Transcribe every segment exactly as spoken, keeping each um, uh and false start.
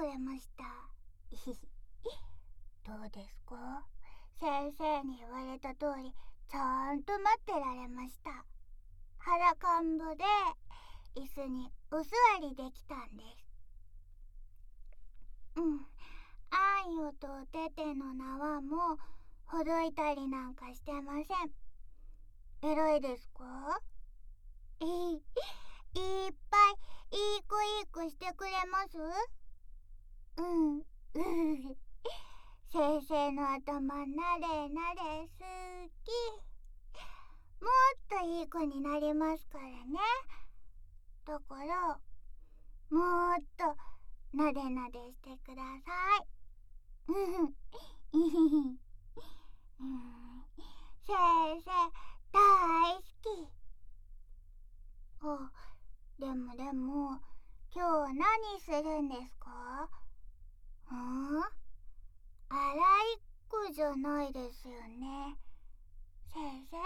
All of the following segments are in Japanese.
れました。どうですか？先生に言われた通りちゃんと待ってられました。腹かんぼで椅子にお座りできたんです。うん、あんよとおてての縄もほどいたりなんかしてません。偉いですか？いいっぱいいい子いい子してくれます？うん。先生の頭なれなれ好き。もっといい子になりますからね。だからもっとなでなでしてください。先生大好き。あ、でもでも今日何するんですか？ん？洗いっ子じゃないですよね、先生？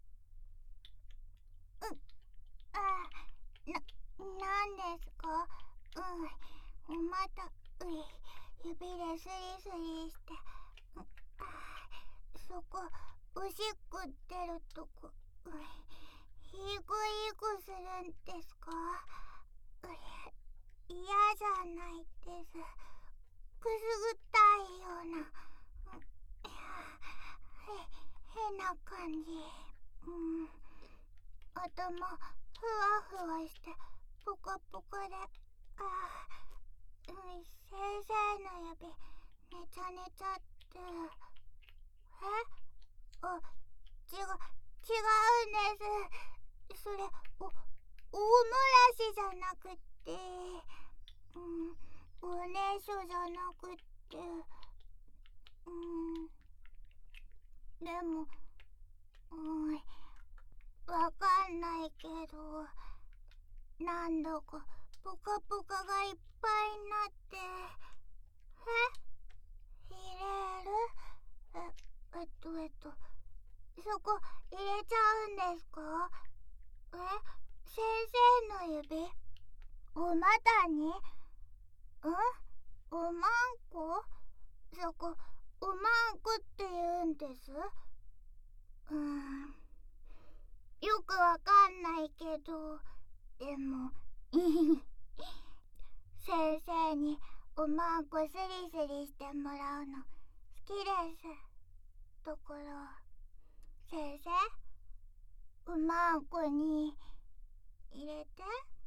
うん、あ、な、なんですか？うん、また、うい、指でスリスリして、うん、あ、そこ、おしっこ出るとこ、うい、いい子いい子するんですか？うい、嫌じゃないです。くすぐったいような、うん、へ、変な感じ。うん、頭ふわふわしてポカポカで、あ、うん、先生の指ねちゃねちゃって。え？あ、違う、違うんです。それ、お、おもらしじゃなくって、うん、おねしょじゃなくって、うん、でも、うん、わかんないけど、なんだかポカポカがいっぱいになって。え？入れる？え、えっとえっとそこ入れちゃうんですか？え？先生の指お股に？ん？おまんこ？そこおまんこって言うんです。うーん、よくわかんないけど、でも先生におまんこスリスリしてもらうの好きです。だから先生、おまんこに入れて。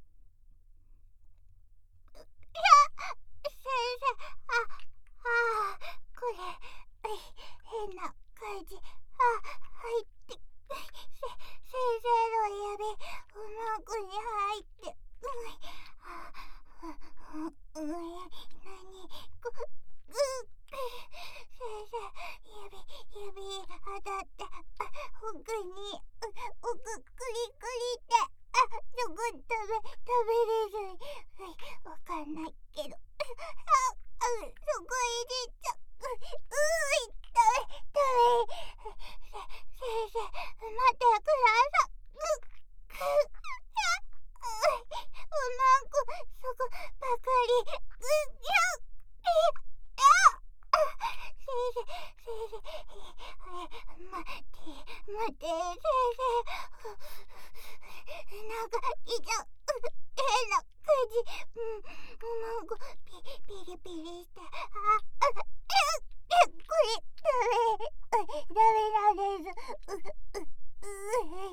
いや、先生、あ、あ、これ変な感じ。あ、入って、せ、先生の指おまんこに入って、うん、あ、う、う、う、なに、こ、う、先生、指、指当たって、あ、奥に、う、奥くりくりって、あ、そこ食べ、食べれず、わかんないけど、あ、あ、そこ入れちゃ、う、うい、食べ、食べ、せ、先生、待ってください。う、く、あ、う、おまんこ、そこばかり、う、や、え、あ、先生、先生、え、待って、待って、先生、なんか、いちゃう、変な感じ、うん、おまんこ、ピ、ピリピリして、あ、あ、え、え、これ、ダメ、ダメなんです。う、う、う、えい、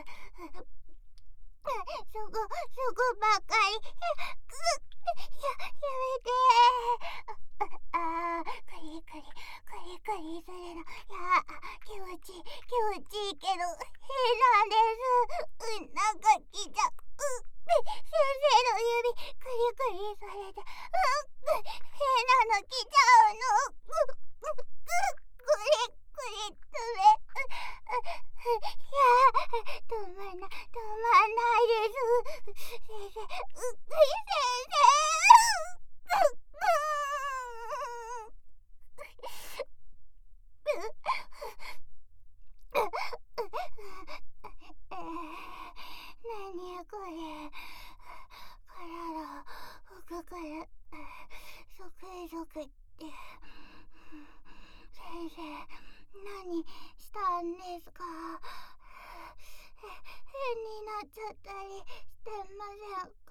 そこ、そこばっかり、く、や、やめて。ああ、カリカリ、カリカリするの、いや、気持ちいい、気持ちいいけど、変なんです。うん、なんか来ちゃう。うん、先生の指、カリカリされて、うん、変なの来ちゃうの。う、う、う、これ、これ、止め、いや、止まんな、止まんないです。先生、う、先生、う、う、なにこれ、体奥からそこったりしてませんか？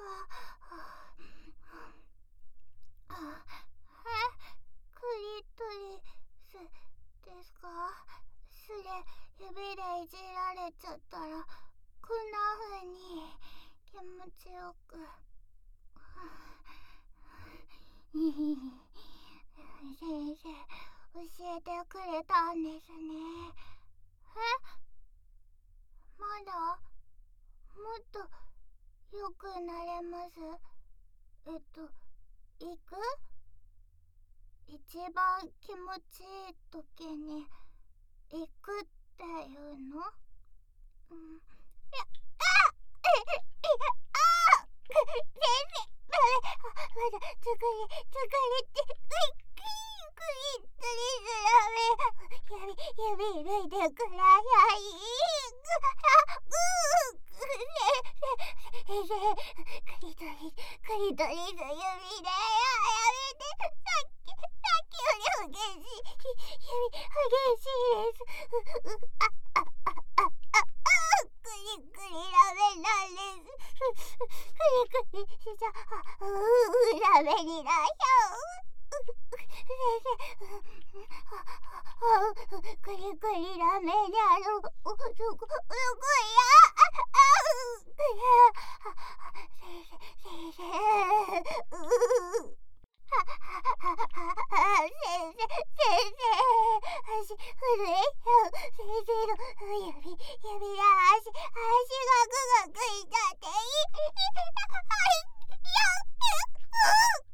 あ、え、クリトリスですか？それ指でいじられちゃったらこんな風に気持ちよく先生教えてくれたんですね。え、まだもっと良くなれます？えっと行く？一番気持ちいい時に行くっていうの？うん、いや、あええあ先生、まだ作り作りってクイックリッとりずらめ指指抜いてください。先生、クリトリクリトリス指でやめて。さっきさっきより激しい指激しいです。ううああああああクリクリラメなんです。クリクリしちゃううラメになっちゃう。先生、クリクリラメにあるすごすごいやああ先生先生う先生先生足震えちゃう。先生の指指が足足がグガグいちゃっていい。はいやっ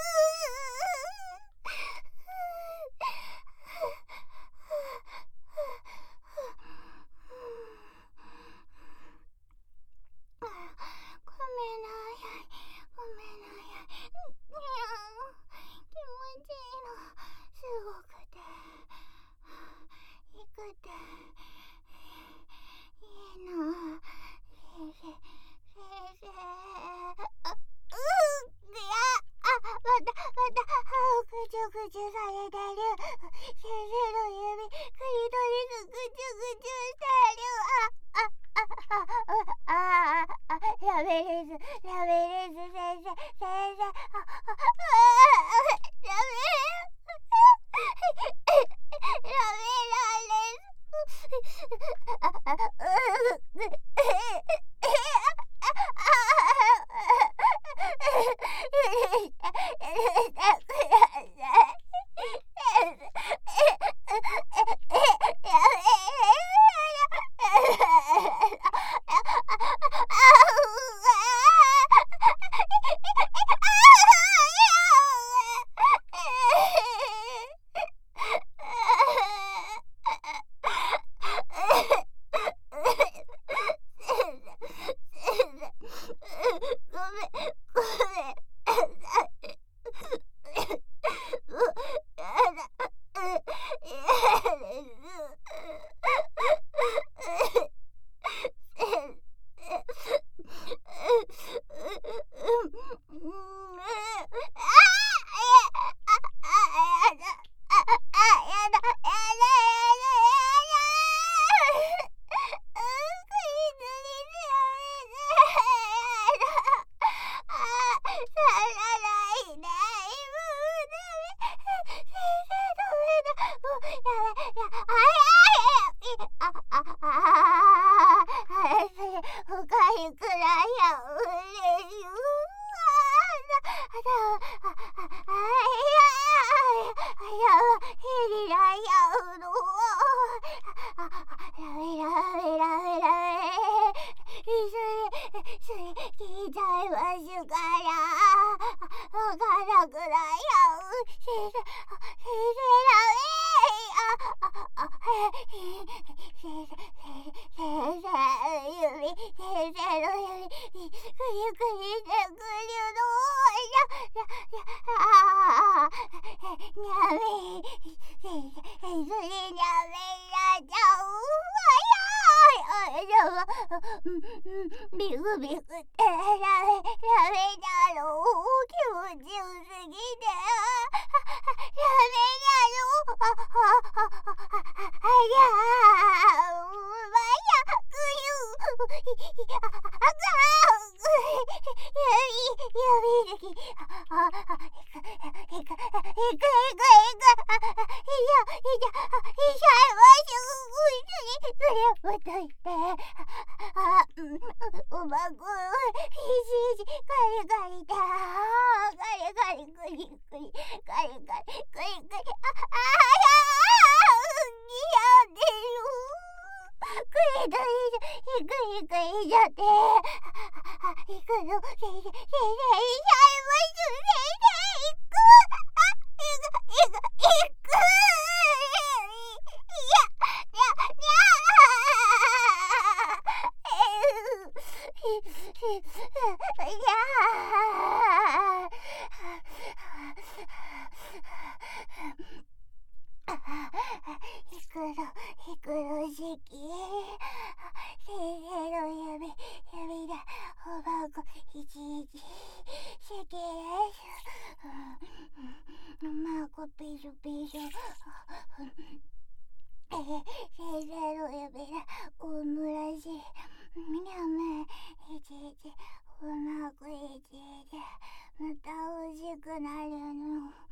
ごめんなさいごめんなさい。気持ちいいのすごくていくていいの。先生先生あうーいやあまたまた歯をぐちゅぐちゅされてる。先生の指クリトリスぐちゅぐちゅしてる。ああああああラメですラメです先生先生あああラメラメなんですああうビクビクってラメラメだろう気持ちよすぎてあ、あ、あ、あ、あやー、まやくゆ、あ、あがー、やびるき、あ、あ、いく、いく、いく、いく、いく、あ、いや、いや、いしゃいましゅ、それ、それ、ほどいて、あ、うん、うまく、ひしひし、ガリガリだ、ガリガリ、グリグリ、ガリガリ、グリグリ、あ、あやー、似合ってる。グリグリ、グリグリだって、あ、いくの、せいせい、せいせい、いしゃいましゅ、せいせい、いく、あ、いく、いく、いく、いや、にゃ、にゃー、いやー、ひくろ、ひくろしき、先生の指、指で、おばんこ、いちいち、しきれしゅ、まこぴしょぴしょ、えー、先生の指で、おむらし、みなめ、いちいち、うまくいちいち、またおしくなるの。